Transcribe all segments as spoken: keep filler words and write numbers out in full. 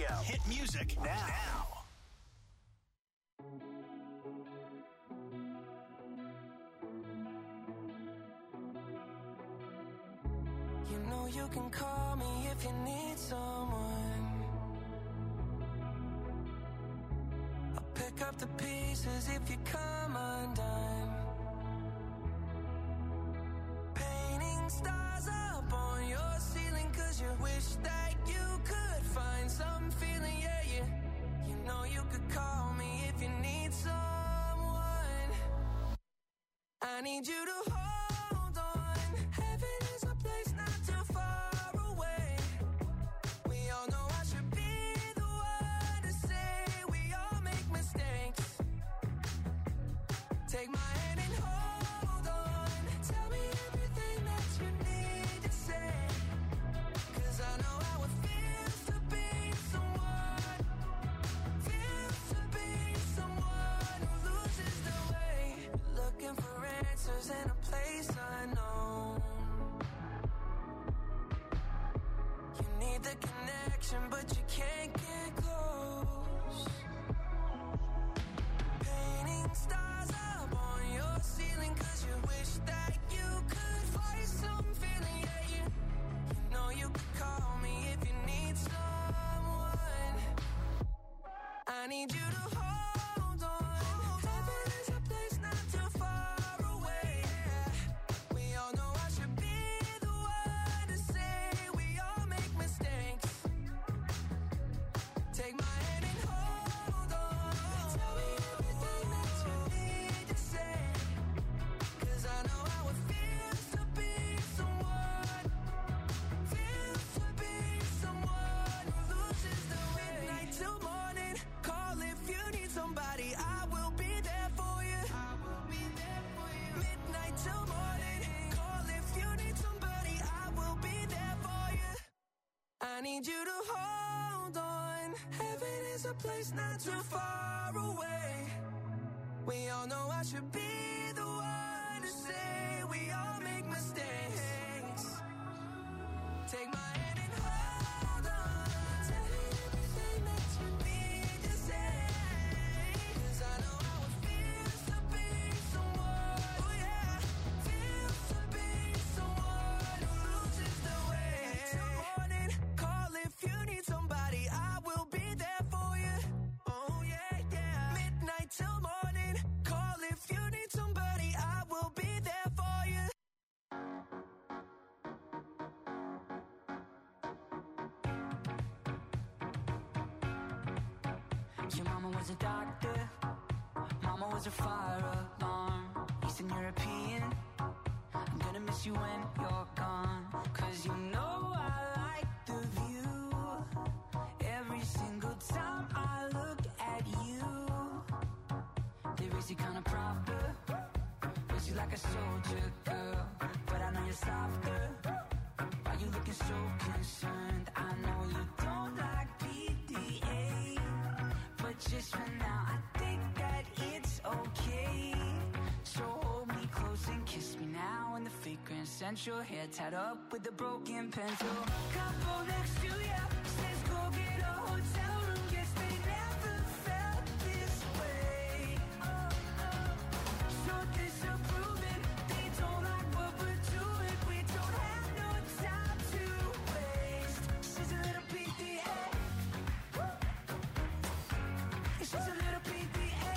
Radio. Hit music now. now. You know you can call me if you need someone. I'll pick up the pieces if you come undone. Painting stars up on your ceiling 'cause you wish that you could find some feeling, yeah, yeah. You know you could call me if you need someone. I need you to hold on. Heaven is a place not too far away. We all know I should be the one to say we all make mistakes. Take my hand and hold on. Tell me everything that you need to say. 'Cause I know how it feels to be someone. Feels to be someone who loses their way. Looking for answers in a place unknown. You need the connection, but you can't get close. Painting stars up on your ceiling 'cause you wish that you could find some feeling, yeah, yeah. You know you could call me if you need someone. I need you to hold on. Heaven is a place not too far away. We all know I should be the one to say we all make mistakes. Take my hand and hold on. Tell me everything that you need to say. 'Cause I know how it feels to be someone. Feels to be someone who loses their way. Midnight till morning. Call if you need somebody. I will be there for you. I will be there for you. Midnight till morning. Call if you need somebody. I will be there for you. I need you to hold on. Heaven is a place not too far away. We all know I should be the one to say we all make mistakes. Take my hand and hold on. Tell me everything that you need to say. 'Cause I know how it feels to be someone. Oh yeah, feels to be someone who loses their way. Till morning, call if you need somebody. I will be there for you. Oh yeah, yeah. Midnight till morning, call if you need somebody. I will be there for you. Your mama was a doctor. Mama was a fire alarm. Eastern European. I'm gonna miss you when you're gone. 'Cause you know I like the view. Every single time I look at you. They raise you kinda proper. Raise you like a soldier girl. But I know you're softer. Why you looking so concerned? I know you don't like P D A. But just for now, I think that it's okay. So hold me close and kiss me now. And the fragrance scent your hair tied up with a broken pencil. Couple next to ya says go get a hotel room. Guess they never felt this way. So disapproving, they don't like what we're doing. We don't have no time to waste. She's a little P D A. She's a little P D A.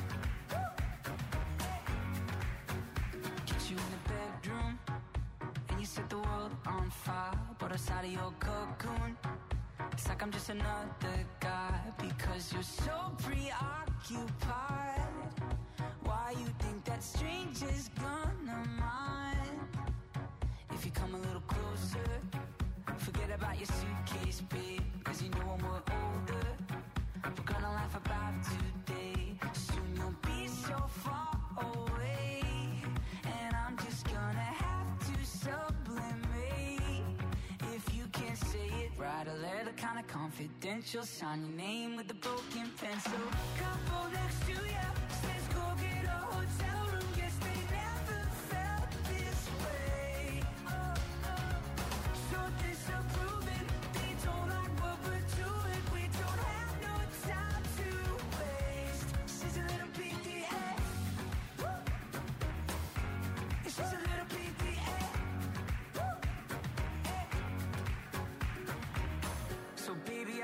Get you in the bedroom and you set the world on fire. But outside of your cocoon, it's like I'm just another guy. Because you're so preoccupied. Why you think that stranger's gonna mind? If you come a little closer, forget about your suitcase, babe. 'Cause you know when we're older, we're gonna laugh about today. Soon you'll be so far away. And I'm just gonna have to sublimate. If you can't say it, write a letter kinda confidential. Sign your name with a broken pencil. Couple next to ya says go get a hotel room. Guess they never felt this way. So disapproving, they don't like what we're doing. We don't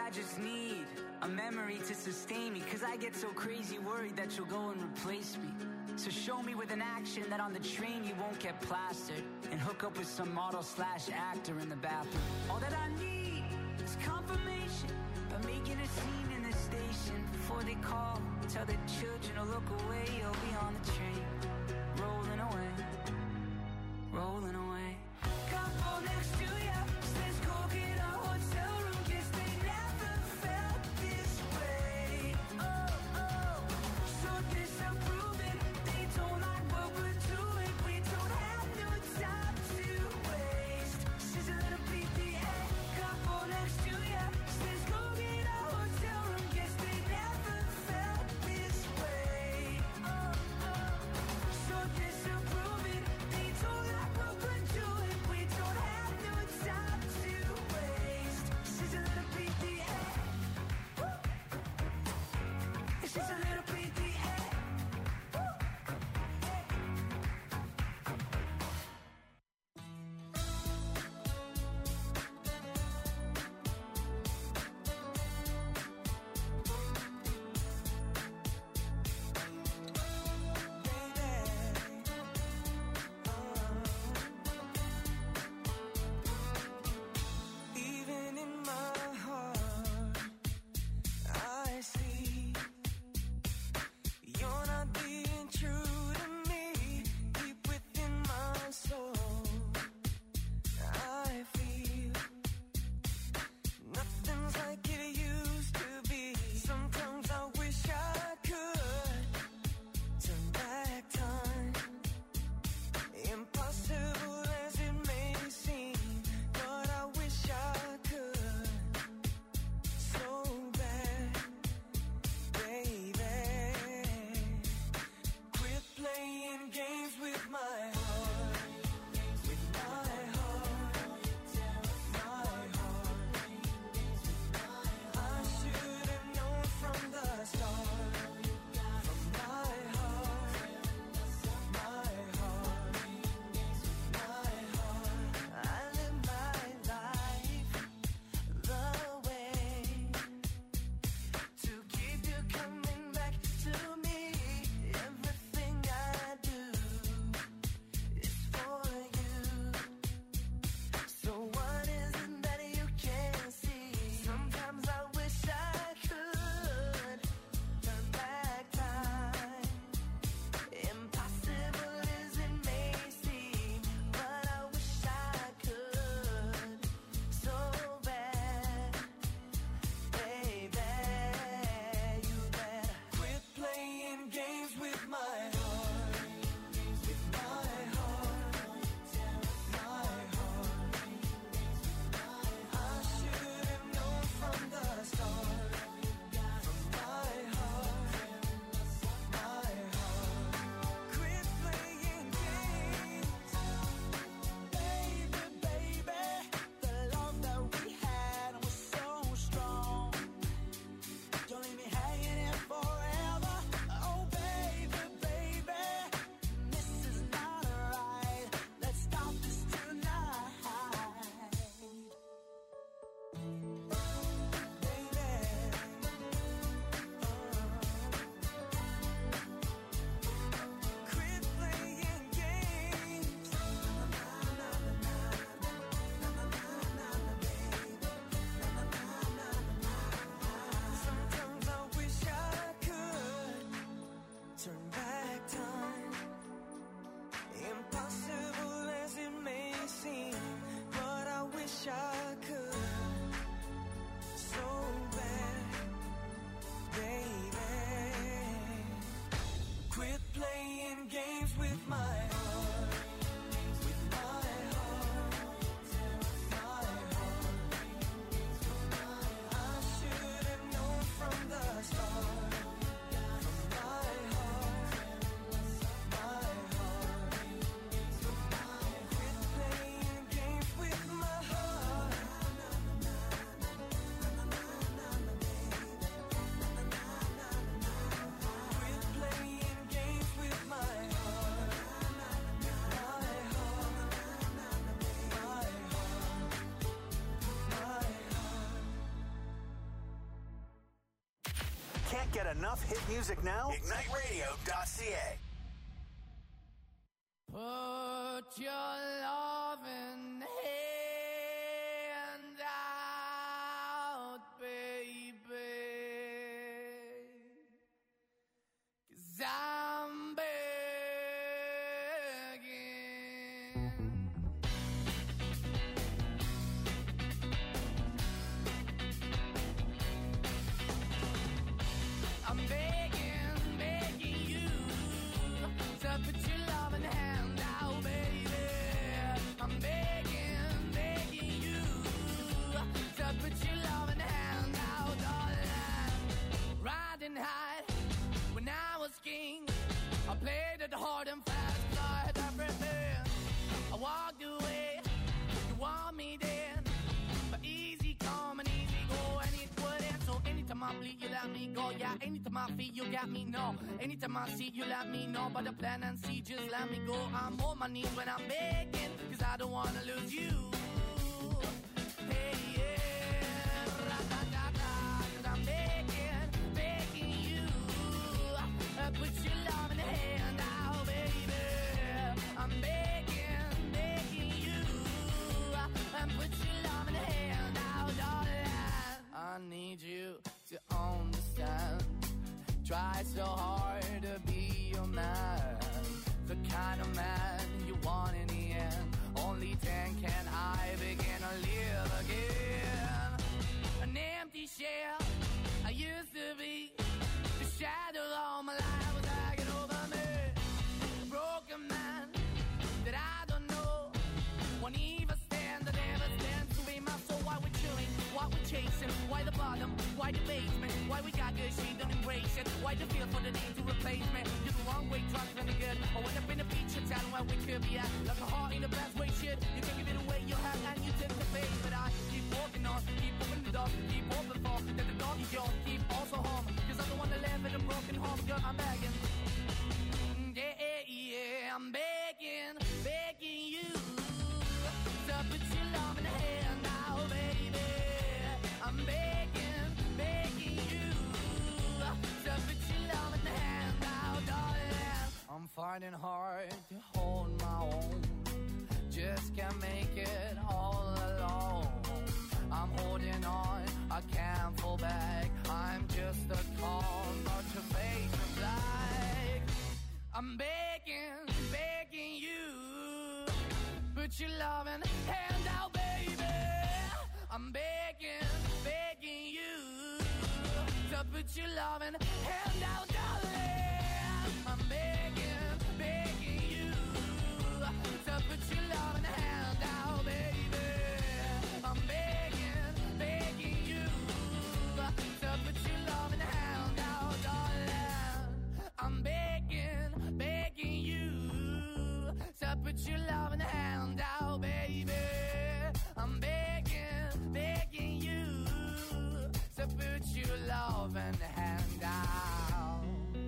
I just need a memory to sustain me, cause I get so crazy worried that you'll go and replace me. So show me with an action that on the train you won't get plastered, and hook up with some model slash actor in the bathroom. All that I need is confirmation by making a scene in the station. Before they call, tell the children to look away. You'll be on the train, rolling away, rolling away. Couple next to ya, says go get a hotel room. Guess they never felt this way. Oh, oh, so disapproving. They don't like what we're doing. We don't have no time to waste. She's a little P D A. Couple next to ya, says go get a hotel room. Guess they never felt this way. Oh, oh, so disapproving. They don't like what we're doing. We don't have no time to waste. She's a little P D A. Woo. She's a little P D A. Woo. Even in my heart, I see Can't get enough hit music now? Ignite radio dot c a. Put your loving hand out, baby, 'cause I'm begging. I'm begging, begging you to put your loving hand out, baby. I'm begging, begging you to put your loving hand out, darling. Riding high when I was king, I played it hard and fast, 'cause I had everything. I walked away, you want me then, but easy come and easy go, and it wouldn't. So anytime I bleed, you let me go. Yeah, anytime I feel, you got me, no. Anytime I see, you let me know. But the plan and see, just let me go. I'm on my knees when I'm begging, 'cause I don't wanna lose you. Hey, yeah, ra-da-da-da, 'cause I'm begging, begging you. Uh, put your love in the hand out, baby. I'm begging, begging you. Uh, put your love in the hand out, darling. I need you to understand. Try so hard to be your man, the kind of man you want in the end. Only then can I begin to live again. An empty shell I used to be, the shadow all my life was hanging over me. A broken man that I don't know, won't even stand, that never stands to be my soul. Why we chewing, why we chasing, why the bottom, why the basement, why we got good, she don't embrace it, why the feel for the need to replace me. You're the wrong way, trying to be good. I went up in the feature town where we could be at, like a heart in the best way, shit. You can give it away, you have, and you take the face. But I keep walking on, keep opening the door, keep open for, that the dog is yours, keep also home, 'cause I'm the one that live in a broken home, girl, I'm begging. Yeah, yeah, yeah, I'm begging, begging you to put your love in the hand now, baby. I'm begging, begging you to put your love in the hand now, darling. I'm finding hard to hold my own, just can't make it all alone. I'm holding on, I can't fall back. I'm just a call, not your face is black. I'm begging, begging you, put your loving hand out, baby. I'm begging, begging you to put your loving hand out, darling. I'm begging, begging you to put your loving hand out, baby. I'm begging, begging you to put your loving hand out, darling. I'm begging, begging you to put your loving hand out, baby. I'm begging, begging you to put your loving hand out.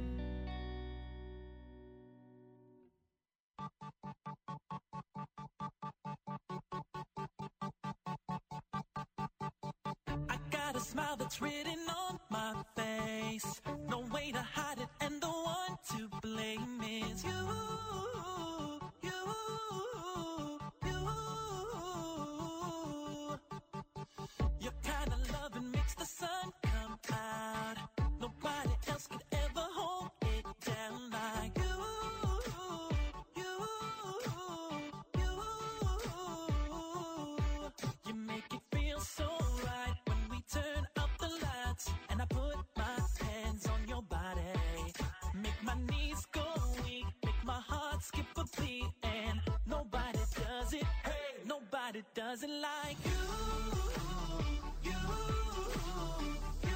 I got a smile that's written on my face. No way to hide it, and the one to blame is you. You, you. Your kind of loving makes the sun come out. Nobody else could ever hold it down like you. You, you. You make it feel so right when we turn up the lights and I put my hands on your body. Make my knees go weak, make my heart skip a beat, and nobody does it. Hey, nobody does it like you. You, you.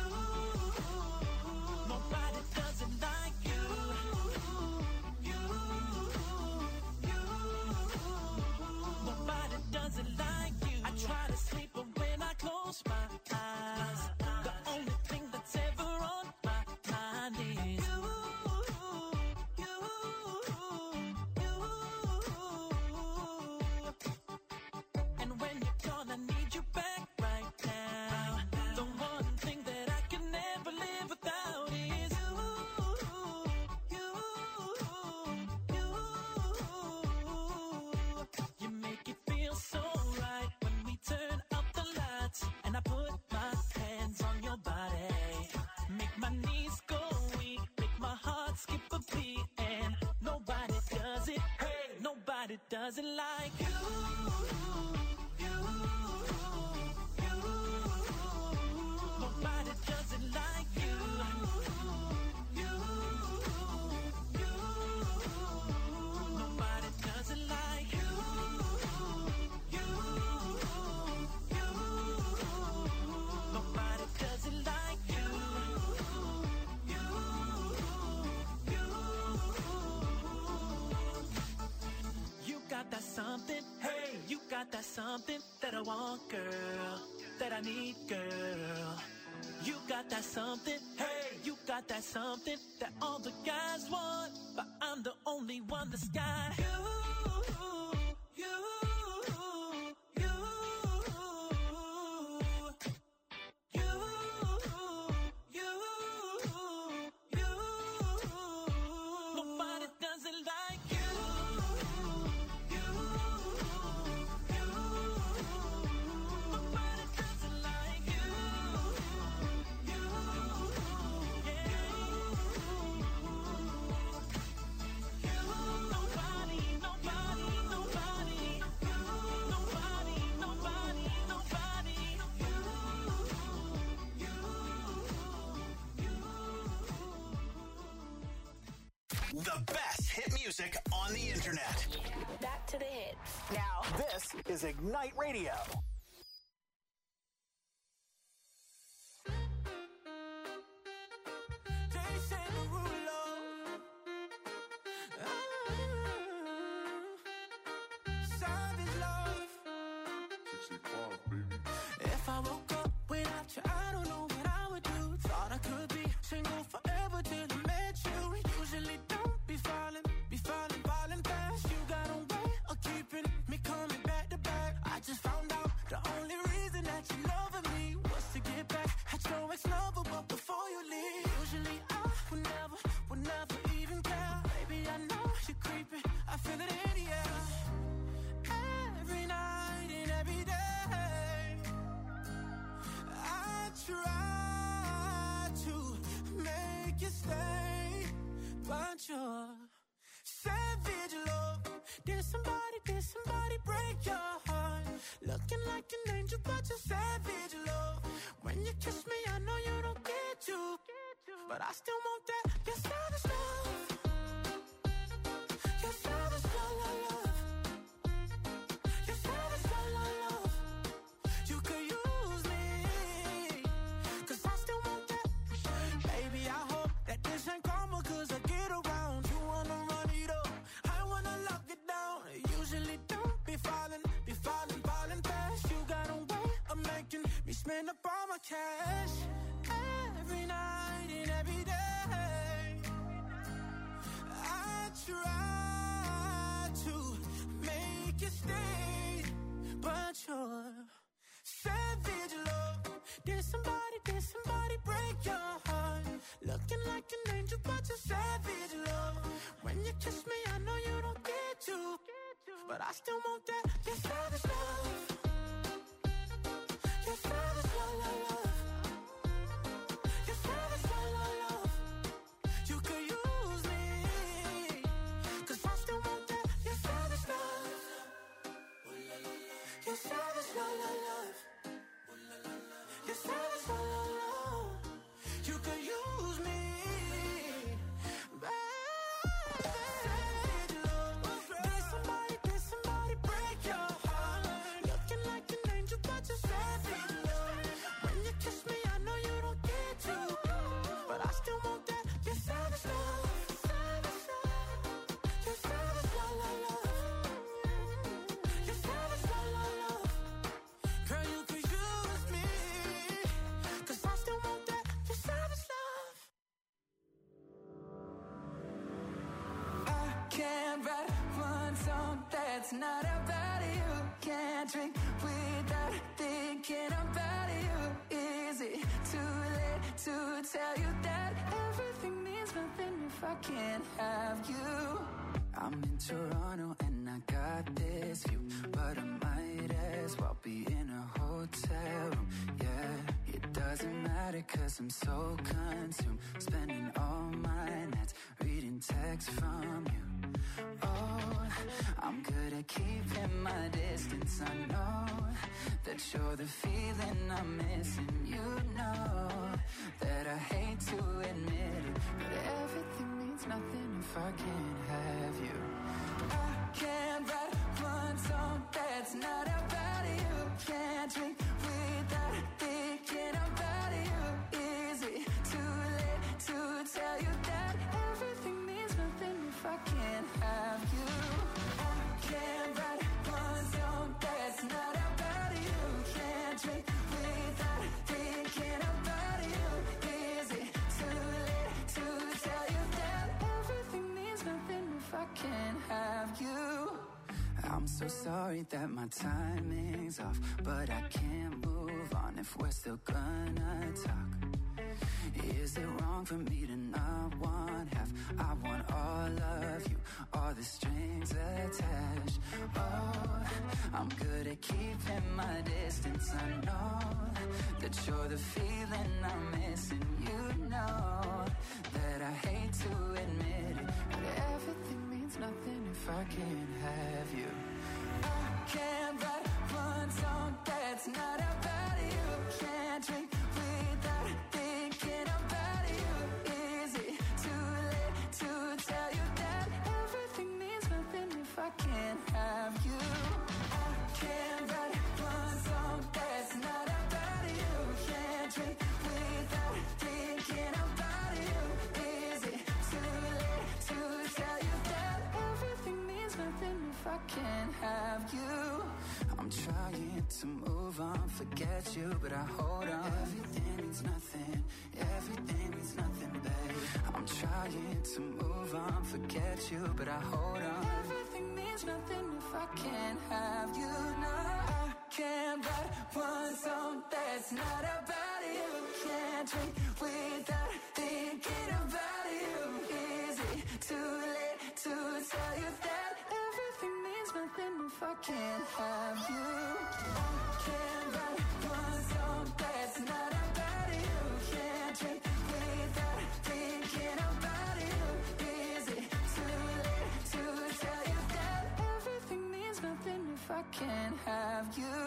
Nobody does it like you. You, you. Nobody does it like you. I try to sleep, but when I close my eyes, the only thing that's ever on my mind is you. You, you. And when you're gone, doesn't like you. You, you. Nobody doesn't like you. You, you. Nobody doesn't like you. You, you. Nobody doesn't like you. You, you. You got that something, hey, you got that something that I want, girl, that I need, girl. You got that something, hey, you got that something that all the guys want, but I'm the only one that's got you, you, you, you, you, you. Nobody doesn't like you. You, you. Nobody doesn't like you. You, yeah. You, nobody, nobody, nobody. You, nobody, nobody, nobody. You, you, The best hit music on the internet. Back to the hits. Now, this is Ignite Radio. Jason Derulo. Ah, Savage love. If I woke up without you, I don't know what I would do. Thought I could be single forever till I met you. Usually don't be falling, be falling, falling fast. You got a way of keeping me coming back to back. I just found out the only reason that you loving me was to get back at your ex-lover, but before you leave, usually I would never, would never even care. Baby, I know you're creeping, I feel it in the air. Every night and every day, I try to make you stay, but you're savage love. Did somebody, did somebody break your heart? Looking like an angel, but you're savage love. When you kiss me, I know you don't get you, but I still want that. You're savage love. You're savage love, love, love. You're savage love, love, love. You could use me, 'cause I still want that. Baby, I hope that this ain't karma, 'cause I get around. You wanna run it up, I wanna lock it down. Usually don't be falling, be falling, falling fast. You got a way of making me spend up all my cash. Every night and every day, I try to make you stay, but you're savage love. Did somebody, did somebody break your heart? Looking like an angel, but you're savage love. When you kiss me, I know you don't get to, but I still want that. You're savage love. You're savage love, love, love. You're savage love, love, love. You could use me, 'cause I still want that. You're savage love. You're savage love, love, love. You're savage love, love, love. You could use me, baby. Savage love. Did somebody, did somebody break your heart? Looking like an angel, but you're savage love. When you kiss me, I know you don't get to, but I still want that. You're savage love. You're savage love, love, love. You're savage love, love, love. Girl, you could use me, 'cause I still want that. You're savage love. I can't write one song that's not about you. Can't drink without thinking about you. Is it too late to tell you that everything means nothing if I can't have you? I'm in Toronto and I got this view, but I might as well be in a hotel room. Yeah, it doesn't matter 'cause I'm so consumed, spending all my nights reading texts from you. Oh, I'm good at keeping my distance. I know that you're the feeling I'm missing. You know that I hate to admit it, but everything means nothing if I can't have you. I can't write one song that's not about you. Can't drink without thinking about you. Is it too late to tell you that everything means nothing if I can't have you? I can't write one song that's not about you. Can't drink without thinking about you. Is it too late to tell you that everything means nothing if I can't have you? I'm so sorry that my timing's off, but I can't move on if we're still gonna talk. Is it wrong for me to not want half? I want all of you, all the strings attached. Oh, I'm good at keeping my distance. I know that you're the feeling I'm missing. You know that I hate to admit it, but everything means nothing if I can't have you. I can't write one song that's not about you. Can't drink without thinking about you. Is it too late to tell you that everything means nothing if I can't have you? I can't write one song that's not about you. Can't drink without thinking about you. Is it too late to tell you that everything means nothing if I can't have you? I'm trying to move on, forget you, but I hold on. Everything means nothing, everything means nothing, babe. I'm trying to move on, forget you, but I hold on. Everything means nothing if I can't have you. No, I can't write one song that's not about you. Can't drink without thinking about you. Is it too late to tell you that everything means nothing if I can't have you? I can't write one song that's not about you. Can't drink without thinking about you. Is it too late to tell you that everything means nothing if I can't have you?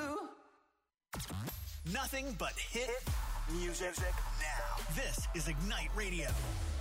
Nothing but hit music now. This is Ignite Radio.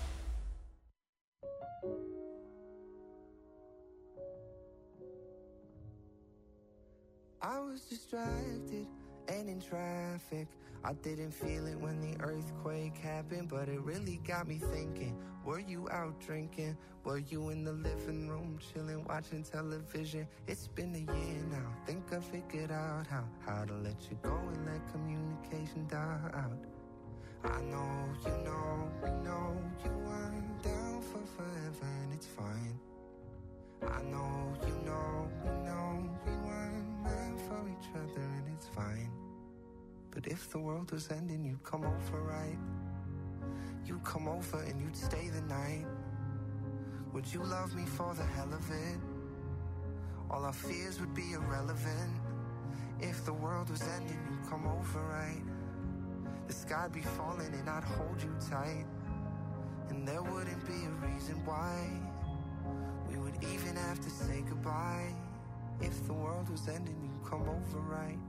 I was distracted and in traffic. I didn't feel it when the earthquake happened, but it really got me thinking. Were you out drinking? Were you in the living room chilling, watching television? It's been a year now. Think I figured out how how to let you go and let communication die out. I know, you know, we know you weren't down for forever, and it's fine. I know, you know, we know we weren't meant for each other, and it's fine. But if the world was ending, you'd come over, right? You'd come over and you'd stay the night. Would you love me for the hell of it? All our fears would be irrelevant. If the world was ending, you'd come over, right? The sky'd be falling and I'd hold you tight, and there wouldn't be a reason why we would even have to say goodbye. If the world was ending, you'd come over, right?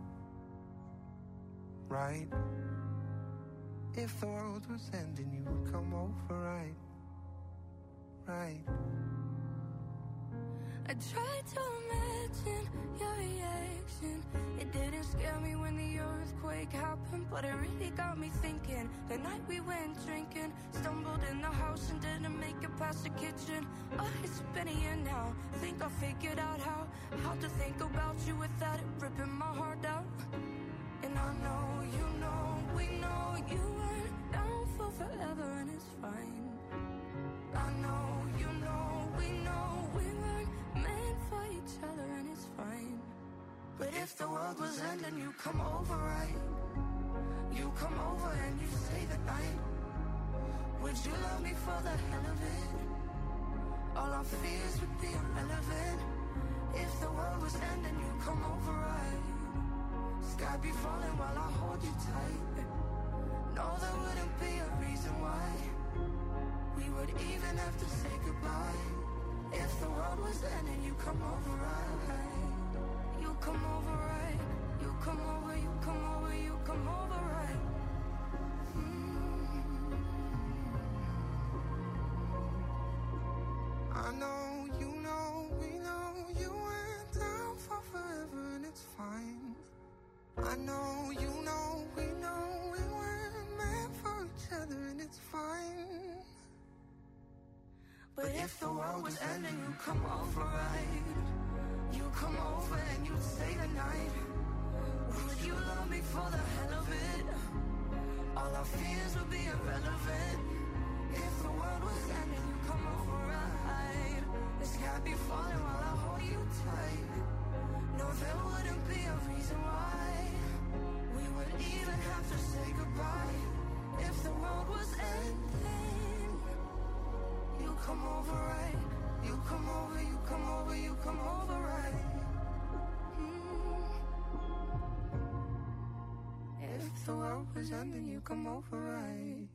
Right? If the world was ending, you would come over, right? Right? I tried to imagine your reaction. It didn't scare me when the earthquake happened, but it really got me thinking. The night we went drinking, stumbled in the house and didn't make it past the kitchen. Oh, it's been a year now. Think I figured out how How to think about you without it ripping my heart out. And I know, you know, we know you weren't down for forever, and it's fine. I know, you know, we know we weren't meant for each other, and it's fine. But if the world was ending, you come over, right? You come over and you stay the night. Would you love me for the hell of it? All our fears would be irrelevant. If the world was ending, you come over, right? Sky be falling while I hold you tight. No, there wouldn't be a reason why we would even have to say goodbye. If the world was ending, you come over right. You come over right. You come over, you come over, you come over right. Mm. I know, you know, we know you went down for forever and it's fine. I know, you know, we know we weren't meant for each other and it's fine. But if the world was ending, you come over right. You come over and you stay the night. Would you love me for the hell of it? All our fears would be irrelevant. If the world was ending, you come over right. The sky be falling while I hold you tight. No, there wouldn't be a reason why we would even have to say goodbye. If the world was ending, you come over right. You come over, you come over, you come over right. Mm. If the world was ending, you come over right.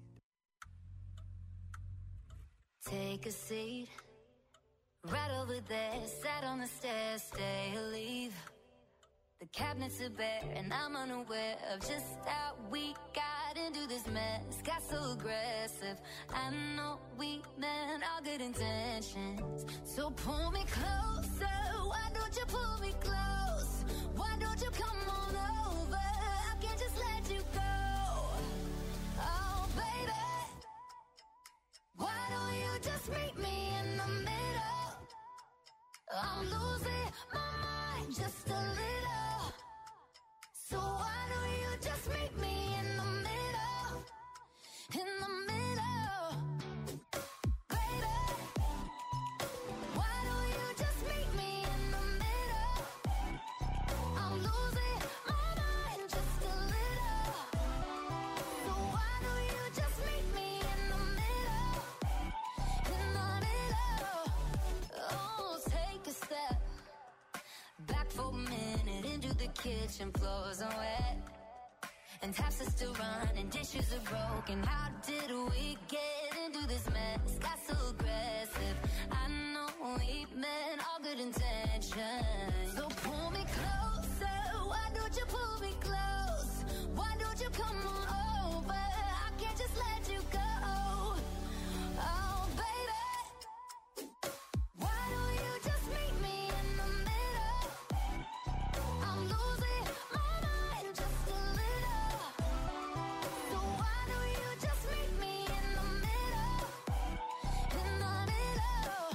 Take a seat, right over there, sat on the stairs, stay or leave. The cabinets are bare and I'm unaware of just how we got into this mess. Got so aggressive, I know we meant all good intentions. So pull me closer, why don't you pull me close? Why don't you come on over, I can't just let you go. Oh baby, why don't you just meet me in the middle? I'm losing my mind just a little. So why don't you just meet me in the middle? In the middle. Baby, why don't you just meet me in the middle? I'm losing my mind just a little. So why don't you just meet me in the middle? In the middle. Oh, take a step back for a minute into the kitchen, floors are wet and taps are still running, dishes are broken. How did we get into this mess? Got so aggressive, I know we meant all good intentions. So pull me closer, why don't you pull me close? Why don't you come on over, I can't just let you go. Oh baby, why don't you just meet me in the middle? I'm losing my mind just a little. So why don't you just meet me in the middle? In the middle.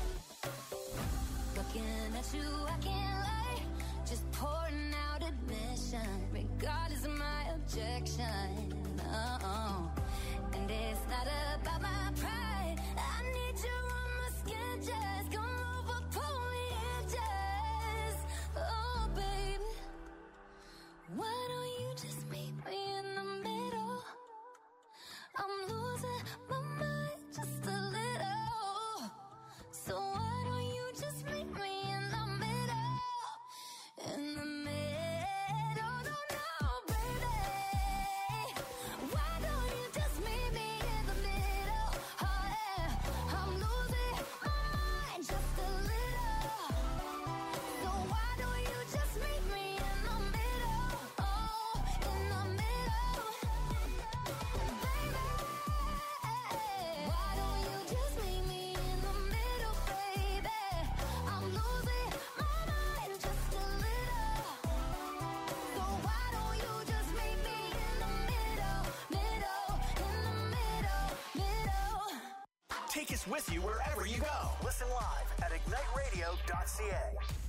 Looking at you, I can't lie. Just pouring out admission, regardless of my objection. Oh, and it's not about my pride. I need you on my skin, just come over, pull me in, just. Oh, baby, why don't you just meet me in the middle? I'm losing my mind just a little. So why don't you just meet me in the middle? In the middle, no, no, baby. Why don't you just meet me in the middle? Oh yeah, I'm losing my mind just a little. So why don't you just meet me in the middle? Oh, in the middle, baby. Why don't you just meet me in the middle, baby? I'm losing my mind just a little. So why don't you just meet me in the middle, middle, in the middle, middle. Take us with you wherever you go. Listen live at ignite radio dot c a.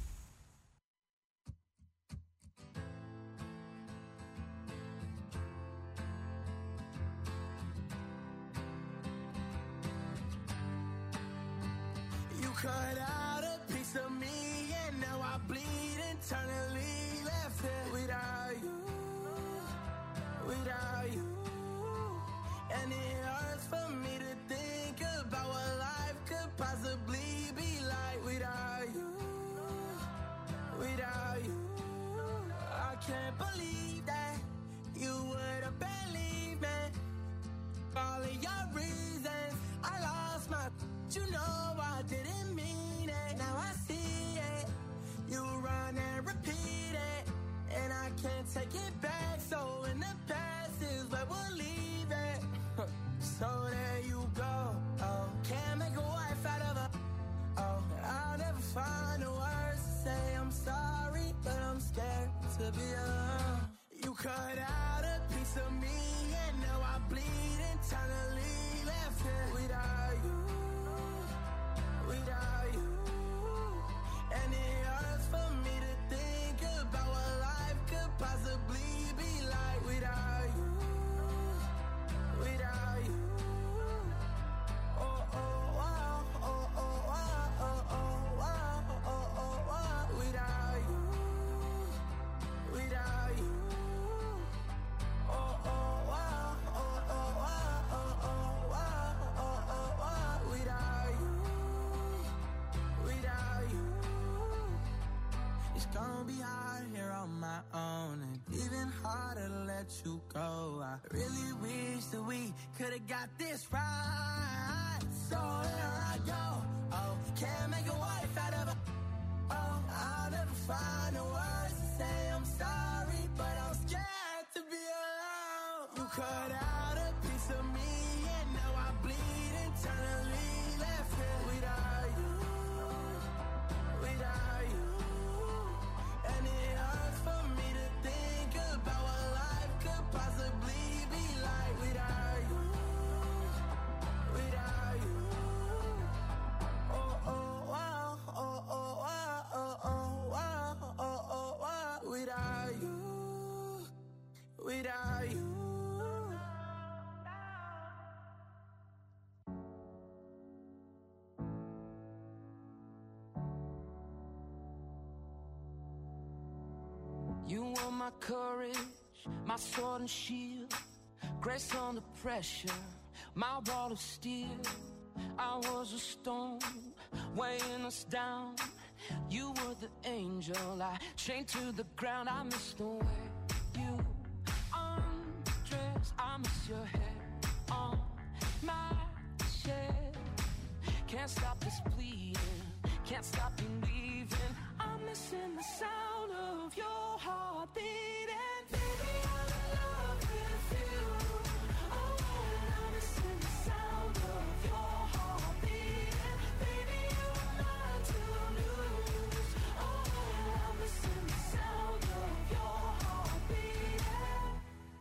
You cut out a piece of me and now I bleed internally. Left here without you, without you. And it hurts for me to think about what life could possibly be like without you, without you. I can't believe that you would have believed me. All of your reasons, I lost my, you know I didn't mean I see it. You run and repeat it, and I can't take it back. So in the past is where we'll leave it. So there you go. Oh, can't make a wife out of a. Oh, I'll never find the words to say I'm sorry, but I'm scared to be alone. You cut out a piece of me, and now I bleed internally. Left here without you, without you. And it hurts for me to think about what life could possibly be like without you, without you. Oh, oh, wow, oh, oh, wow, oh, oh, wow, oh, oh, wow. Without you, without you. Oh, oh, wow, oh, oh, wow, oh, oh, wow, oh, oh, wow. Without you, without you. It's gonna be hard here on my own, and even harder to let you go. I really wish that we could've got this right. So here I go. Oh, can't make a wife out of a. Oh, I'll never find the words to say I'm sorry, but I'm scared to be alone. You cut out a piece of me, and now I bleed internally. Left here without you, without you. And it hurts for me to think about what life could possibly be like without you, without you. Oh, oh, wow, oh, oh, wow, oh, oh, wow, oh, oh, wow. Without you, without you. You were my courage, my sword and shield, grace under pressure, my wall of steel. I was a stone, weighing us down. You were the angel, I chained to the ground. I miss the way you undress. I miss your hair on my chest. Can't stop this bleeding, can't stop believing. I'm missing the sound of your heart beating. Baby, I'm in love with you. Oh, and I'm missing the sound of your heart beating. Baby, you are mine to lose. Oh, and I'm missing the sound of your heart beating.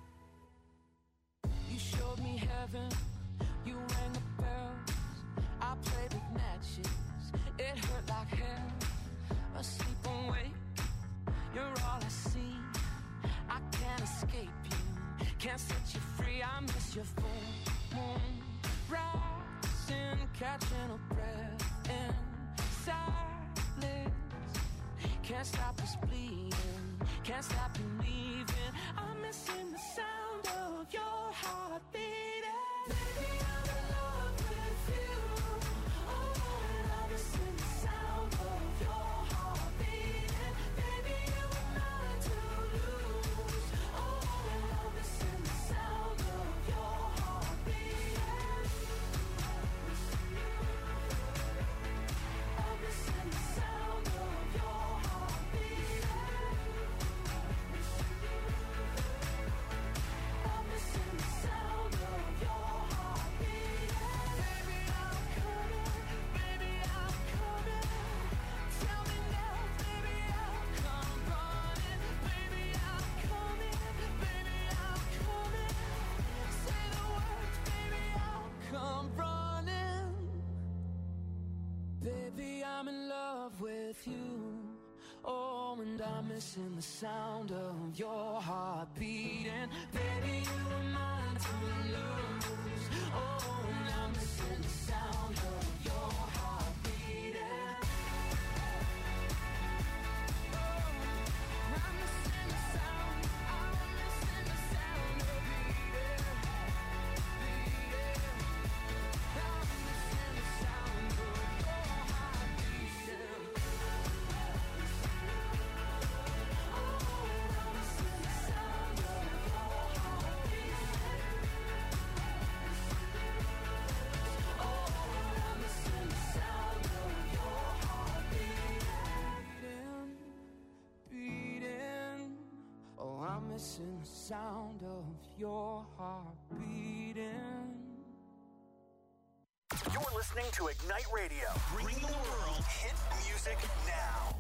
You showed me heaven, you rang the bells. I played with matches, it hurt like hell. Asleep and wake, you're all I see. I can't escape you, can't set you free. I miss your full moon rising, catching a breath in silence. Can't stop this bleeding, can't stop believing. I'm missing the sound of your heart beating. Baby, I'm in love with you. Oh, and I'm missing the sound of your heart beating. Baby, you were mine to lose. Oh, and I'm missing the sound of your heart beating. I'm missing the sound of your heart beating. I'm missing the sound of your heart beating. Baby, I'm coming, baby, I'm coming. Tell me now, baby, I'll come running. Baby, I'm coming, baby, I'm coming. Say the words, baby, I'll come running. Baby, I'm in love with you. Oh, and I'm missing the sound of your heart beating. Baby, you were mine to lose. Oh, and I'm missing the sound of your heart beating. Oh, I'm missing the sound, I'm missing the sound of beating, beating. I'm missing the sound of your heart beating. Oh, and I'm missing the sound of your heart beating. missing the sound of your heart beating. You're listening to Ignite Radio, bringing the world hit music now.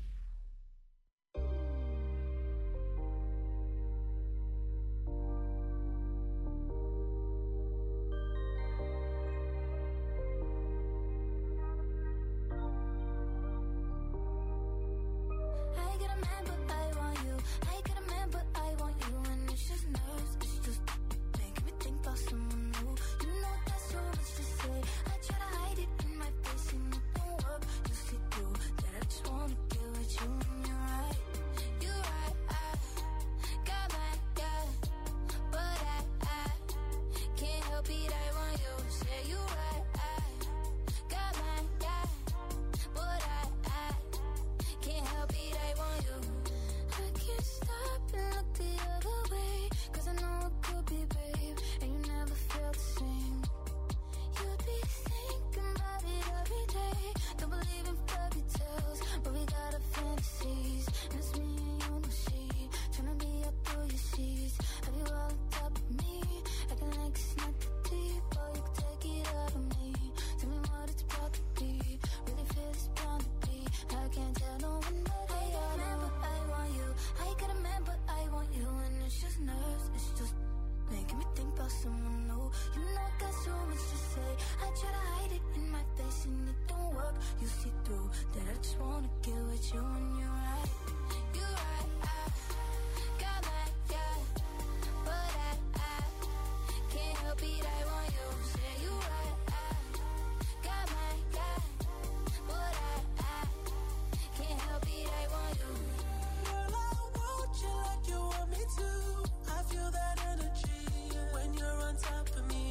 I get a man, but I want you. I get a man, but I want you. And it's just nerves, it's just making me think about someone new. You know that's so much to say. I try to hide it in my face and it don't work. You see through that I just wanna get with you. And you're right, you're right. I got my guy, but I, I can't help it. I want you. Say you're right. I got my guy, but I, I can't help it. I want you. I can't stop and look the other way, 'cause I know it could be brave, and you never felt the same. You'd be thinking about it every day. Don't believe in fairy tales, but we got our fantasies. And it's me and you, no she, tryna be up through your sheets. Have you all on top of me, acting like it's not that deep. Oh, you can take it out of me. Tell me what it's about to be. Really feel it's bound to be. I can't tell no one but I got a man, but I want you. I got a man, but I want you. And it's just nerves, it's just making me think about someone new. You know I got so much to say. I try to hide it in my face and it don't work. You see through that I just wanna get with you. And you're right, you're right. I got my guy, but I, I can't help it. I want you. Say you're right. I got my guy, but I, I can't help it. I want you. Girl, I want you like you want me to. I feel that energy when you're on top of me.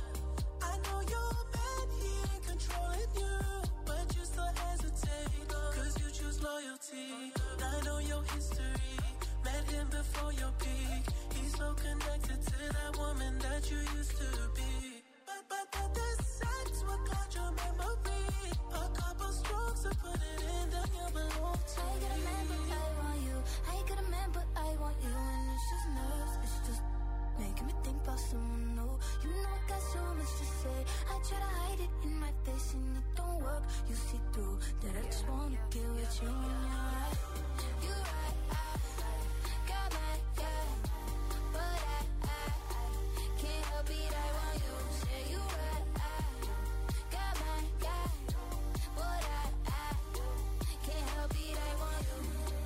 I know your man, he ain't controlling you, but you still hesitate, 'cause you choose loyalty. I know your history, met him before your peak. He's so connected to that woman that you used to be. But, but, but the sex will cloud your memory. A couple strokes to put it in, then you belong to I got a man, but I want you. I got a man, but I want you. And it's just nerves, it's just making me think about someone new. You know I got so much to say. I try to hide it in my face and it don't work. You see through that I just wanna get with you. And you're right, you're right. I got my guy, but I, I can't help it. I want you. Say you're right. I got my guy, but I, I can't help it. I want you.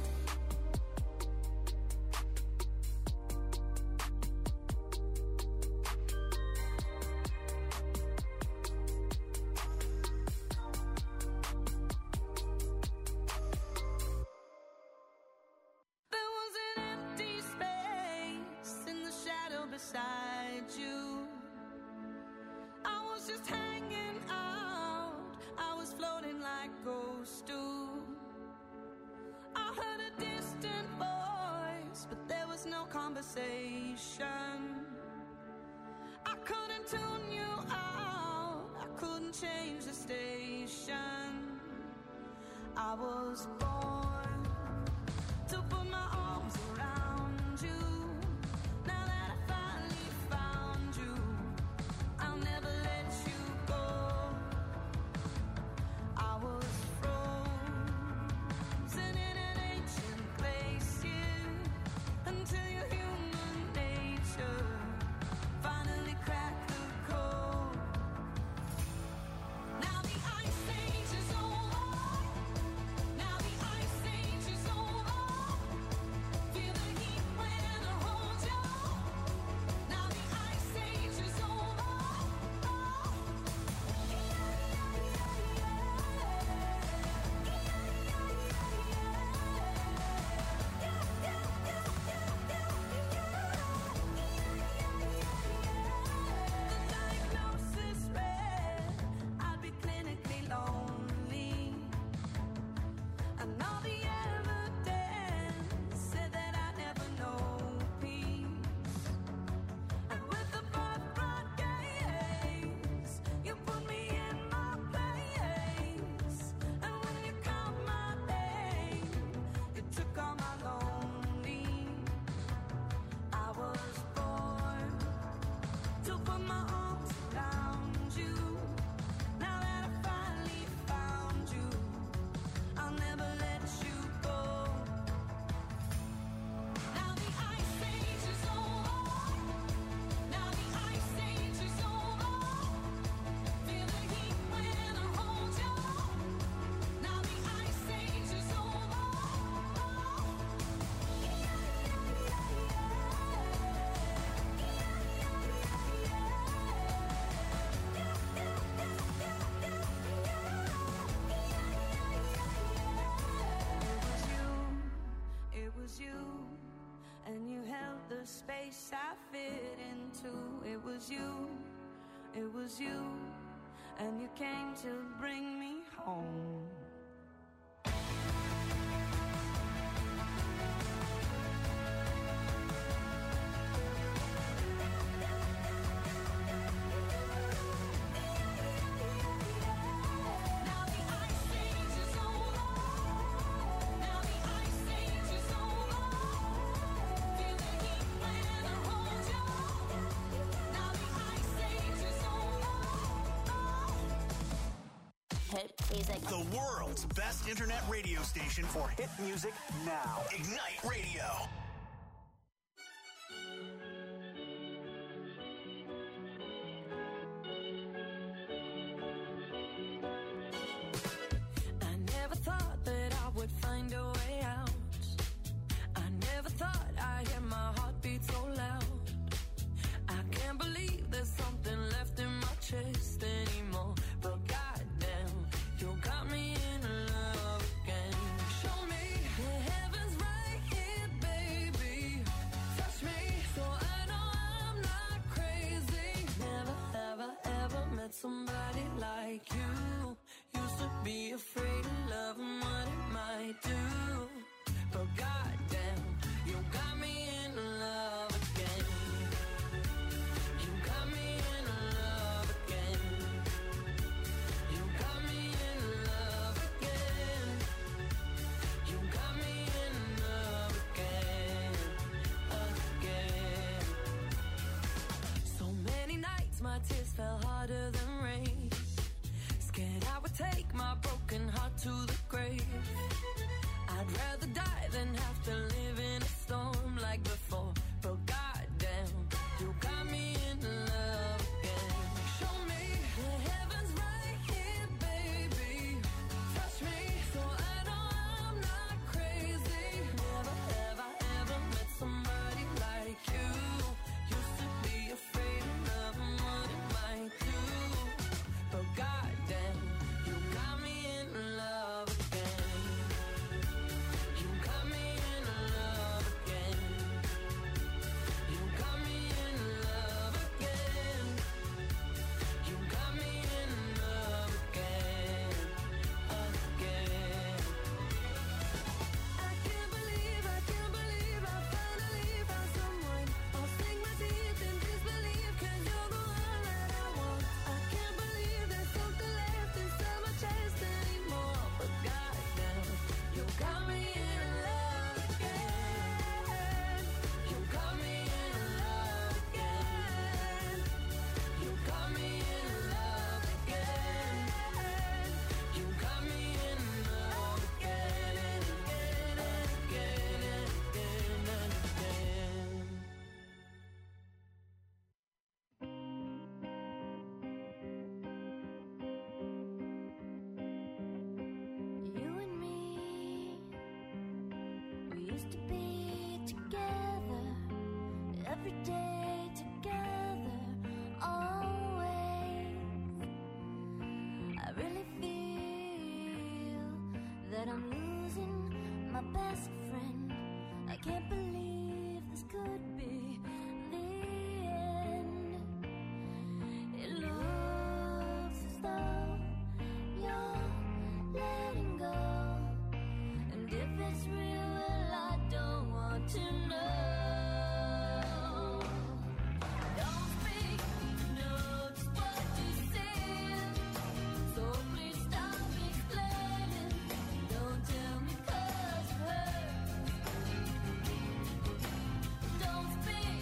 There was an empty space in the shadow beside you. I was just hanging out. I was floating like ghosts do. I heard a distant voice, but there was no conversation. I couldn't tune you out. I couldn't change the station. I was born to put my arms around you. Now that I finally found you, I'll never let you go. I was frozen in an ancient place, yeah, until your human nature finally cracked the code. Now the ice age is over. Now the ice age is over. Feel the heat when space I fit into. It was you, it was you, and you came to bring me home. The world's best internet radio station for hit music now. Ignite Radio. I never thought that I would find a way out. I never thought I'd hear my heartbeat so loud. I can't believe there's something left in my chest anymore. But goddamn, you got me in love again. Show me the heavens right here, baby. Touch me so I know I'm not crazy. Never, ever, ever met somebody like you. Used to be afraid of love and what it might do. But goddamn, you got me in love again. You got me in love again. You got me in love again. You got me in love again, again. So many nights my tears fell harder than rain. Scared I would take my broken heart to the grave. I'd rather die than have to live in a storm like before. But goddamn, you got me in love again. Show me the heavens right here, baby. Touch me so I know I'm not crazy. Never, ever, ever met somebody like you. Used to be afraid of love and what it might do. But goddamn, you got me in love again. You got me in love again. You got me in love again. You got me in love again, again. I can't believe, I can't believe I finally found someone. I'll sink my teeth in disbelief 'cause you're the one that I want. I can't believe there's something left inside my chest anymore. But goddamn, you got me in love again. You got me in love again. You got me in love again. You got me in love again and again and again and again and again. You and me, we used to be together every day, together, always. I really feel that I'm losing my best friend. I can't believe this could be the end. It looks as though you're letting go. And if it's real, well, I don't want to know. Don't speak, know just what you said. So please stop explaining. Don't tell me 'cause it hurts. Don't speak,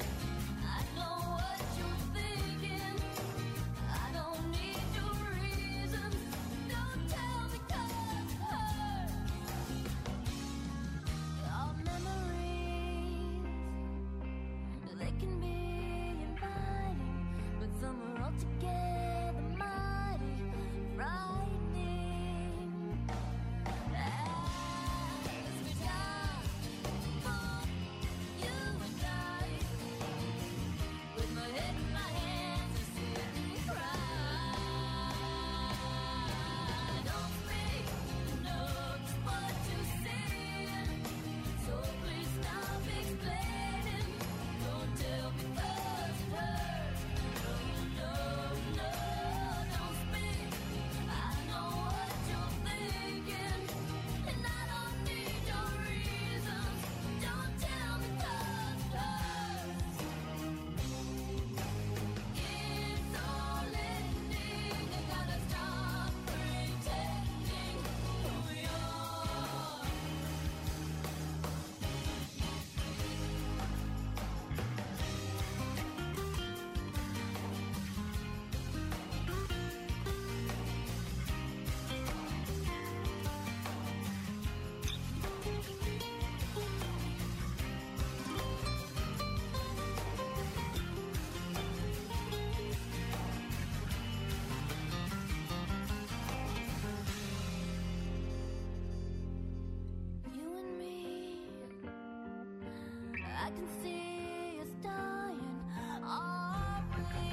I can see us dying. Are we?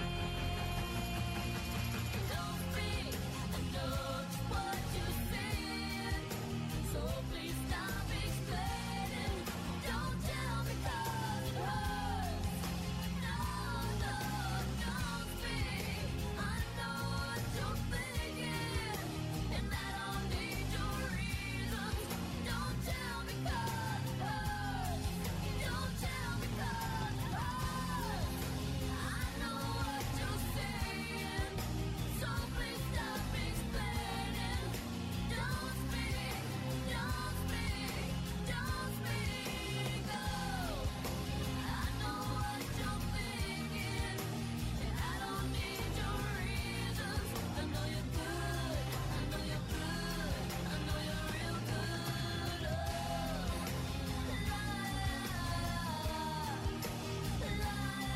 Don't speak, I know just what you're saying. So please stop explaining. Don't tell me 'cause it hurts. No, no, don't speak. I know what you're thinking, and I don't need your reasons. Don't tell me 'cause it hurts. Don't tell me 'cause it hurts. I know what you're saying, so please stop explaining. Don't speak, don't speak, don't speak. Oh, I know what you're thinking, and I don't need your reasons. I know you're good, I know you're good, I know you're real good. Oh, la, la,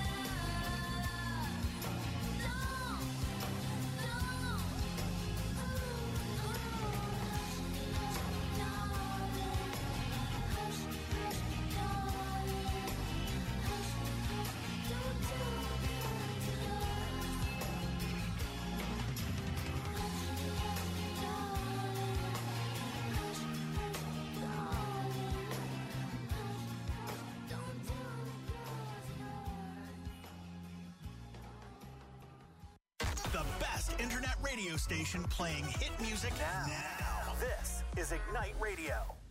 The best internet radio station playing hit music now. now. This is Ignite Radio.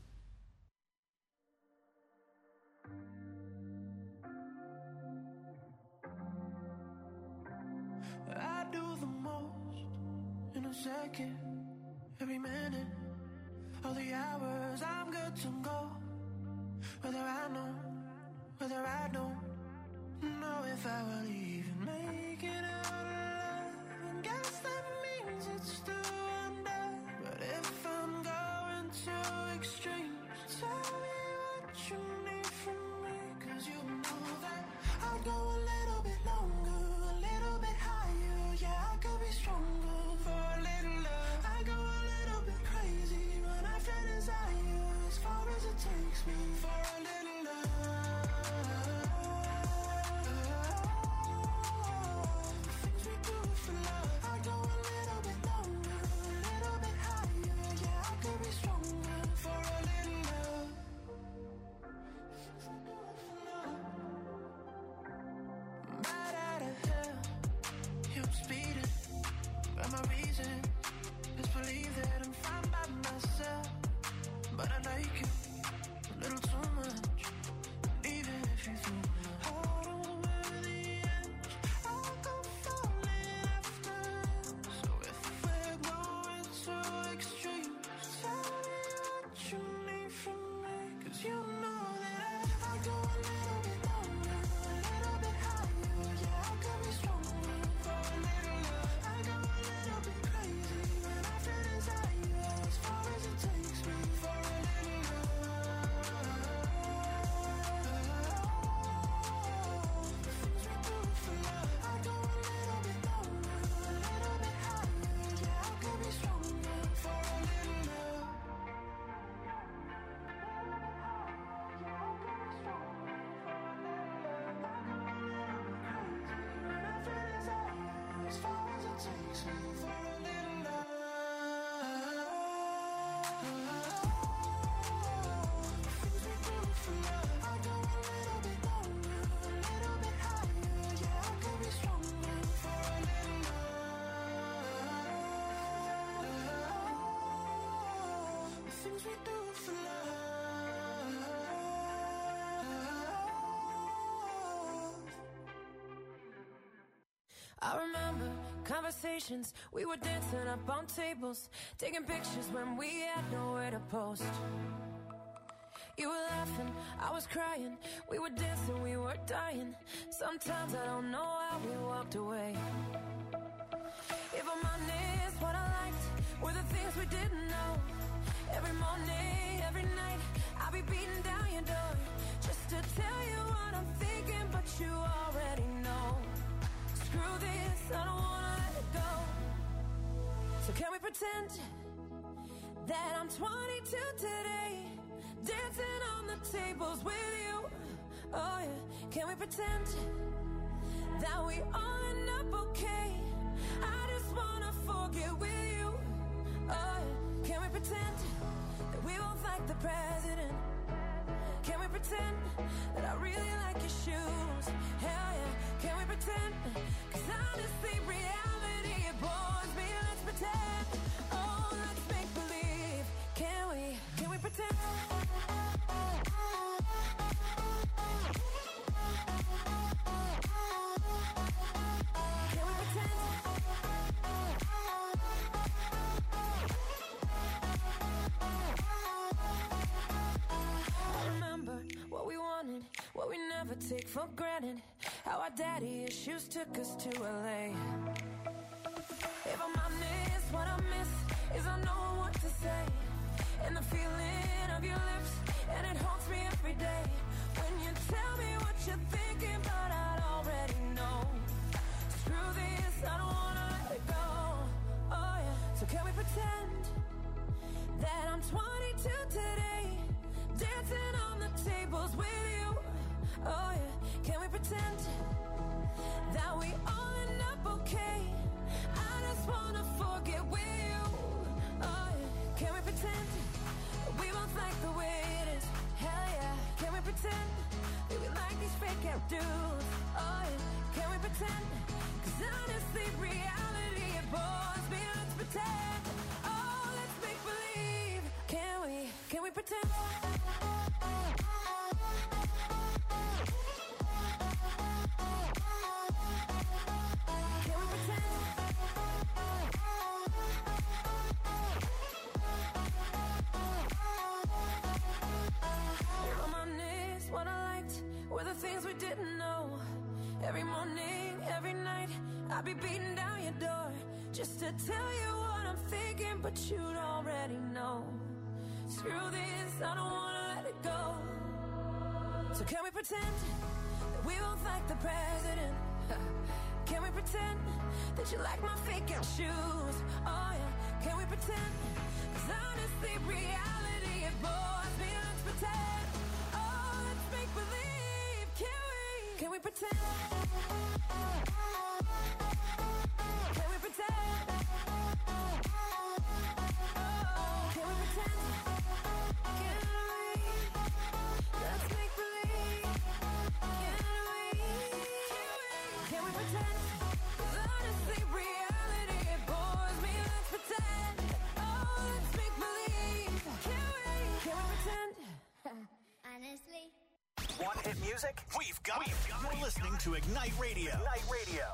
I do the most in a second, every minute, all the hours I'm good to go. Whether I know, whether I don't know if I will even make it out alive. And guess that means it's still undone. But if I'm going too extreme, tell me what you need from me. 'Cause you know that I'll go a little bit longer, a little bit higher. Yeah, I could be stronger for a little love. I go a little bit crazy when I feel desire, as far as it takes me for a little love. The things we do for love. I go a little bit longer, a little bit higher. Yeah, I could be stronger for a little love. Right out of hell, yeah, I'm speeding. But my reason is believe that I'm fine by myself. But I like you a little too much. And even if you threw my heart over the edge, I'll go falling after. So if we're going too extreme, tell me what you need from me. 'Cause you know that I go a little bit longer, a little bit higher. Yeah, I could be stronger for a little love. I go a little bit crazy when I feel desire, as far as it takes me for a little love. The things we do for love. I go a little bit longer, a little bit higher. Yeah, I could be stronger for a little love. As far as it takes me for a little love. The things we do for love. I go a little bit longer, a little bit higher. Yeah, I could be stronger for a little love. The things we do for love. I remember conversations, we were dancing up on tables, taking pictures when we had nowhere to post. You were laughing, I was crying, we were dancing, we were dying. Sometimes I don't know how we walked away. If I'm honest, what I liked were the things we didn't know. Every morning, every night, I'll be beating down your door just to tell you what I'm thinking, but you already know. Screw this, I don't wanna let it go. So can we pretend that I'm twenty-two today, dancing on the tables with you? Oh yeah, can we pretend that we all end up okay? I just wanna forget with you. Oh yeah, can we pretend that we both like the president? Can we pretend that I really like your shoes? Hell yeah, can we pretend? Cause honestly, reality, it bores me. Let's pretend. Oh, let's make believe. Can we, can we pretend? Can we pretend? I remember what we wanted, what we never take for granted. How our daddy issues took us to L A. If I'm honest, what I miss is I know what to say. And the feeling of your lips, and it haunts me every day. When you tell me what you're thinking, but I already know. Screw this, I don't wanna let it go. Oh yeah, so can we pretend that I'm twenty-two today, dancing on the tables with you? Oh yeah, can we pretend that we all end up okay? I just wanna forget with you. Oh yeah, can we pretend that we both like the way it is? Hell yeah, can we pretend that we like these fake out dudes? Oh yeah, can we pretend? Cause honestly, reality, it bores me. Let's pretend. Oh, let's make believe. Can we, can we pretend? Can we pretend? If I'm honest, what I liked were the things we didn't know. Every morning, every night, I'd be beating down your door just to tell you what I'm thinking, but you'd already know. Screw this, I don't wanna let it go. So can we pretend that we both like the president? Can we pretend that you like my fake out shoes? Oh yeah, can we pretend? Cause honestly, reality, it bores me. Let's pretend. Oh, let's make believe. Can we? Can we pretend? Can we pretend? Oh, can we pretend? Can we? Let's make believe. Can we? Can we pretend? 'Cause honestly, reality, it bores me. Let's pretend. Oh, let's make believe. Can we? Can we pretend? Honestly. Want hit music? We've got it. You're listening to Ignite Radio. Ignite Radio.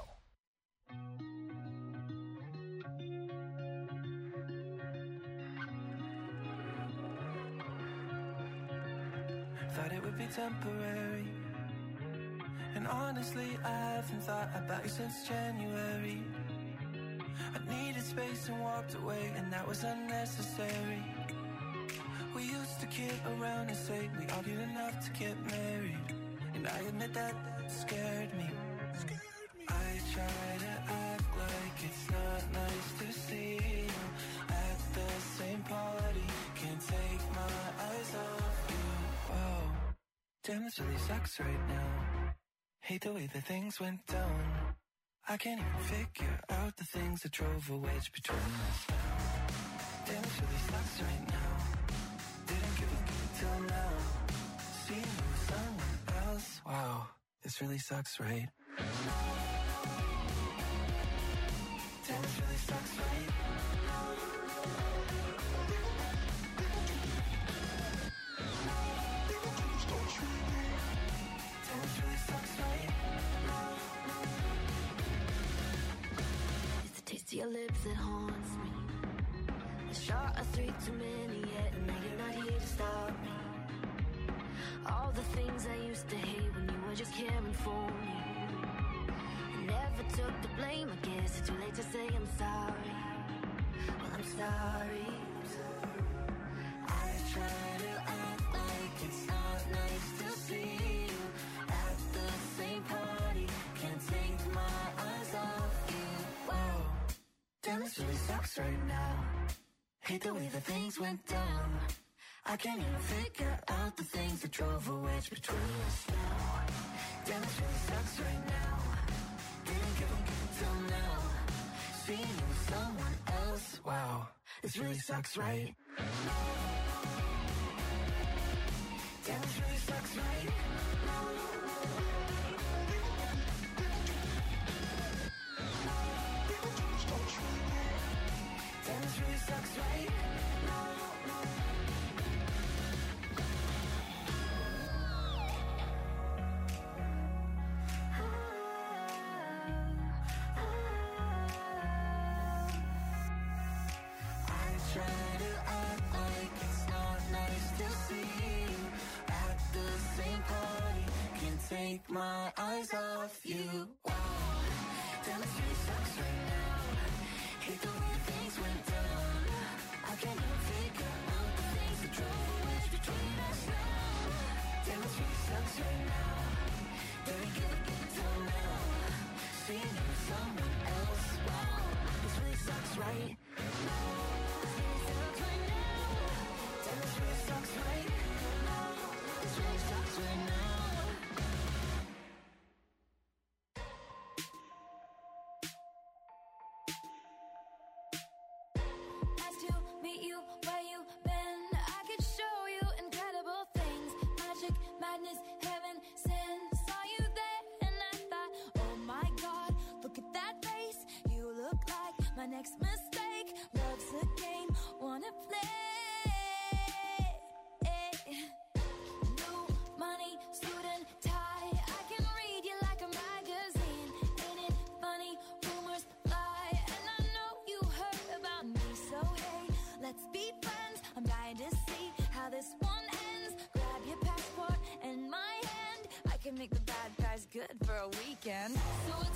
Thought it would be temporary. And honestly, I haven't thought about you since January. I needed space and walked away, and that was unnecessary. We used to kid around and say we argued enough to get married. And I admit that scared me. I try to act like it's not nice to see you at the same party. Can't take my eyes off you. Whoa, damn, this really sucks right now. Hate the way that things went down. I can't even figure out the things that drove a wedge between us now. Damn, this really sucks right now. Didn't give a good till now. Seeing you with someone else. Wow, this really sucks, right? Damn, this really sucks, right? Damn, this really sucks, right? It's the taste of your lips that haunts me. The shot of three too many yet, and now you're not here to stop me. All the things I used to hate when you were just caring for me. I never took the blame, I guess it's too late to say I'm sorry. Well, I'm sorry. I try to act like it's not nice to see you at the same party. Can't take my eyes off you. Whoa, damn, this really sucks right now. Hate the way that things went down. I can't even figure out the things that drove a wedge between us now. Damn, it really sucks right now. Didn't give him till now. Seeing you with someone else. Wow, this really sucks, right? Damn, it really sucks, right? Damn, it really sucks, right? Take my eyes off you. Wow, damn, it really sucks right now. Hate the way things went down. I can't even figure out the things that drove a wedge between us now. Damn, it really sucks right now. Don't give a till now. Seeing you with someone else. Wow, this really sucks right now. This really sucks right now. Damn, it really sucks right now. This really sucks right now. Madness, heaven, sin, saw you there and I thought, oh my God, look at that face. You look like my next mistake. Love's a game, wanna play. New money, suit and tie. I can read you like a magazine. Ain't it funny? Rumors fly, and I know you heard about me. So hey, let's be friends. I'm dying to see how this one ends. Grab your passport and my hand, I can make the bad guys good for a weekend. So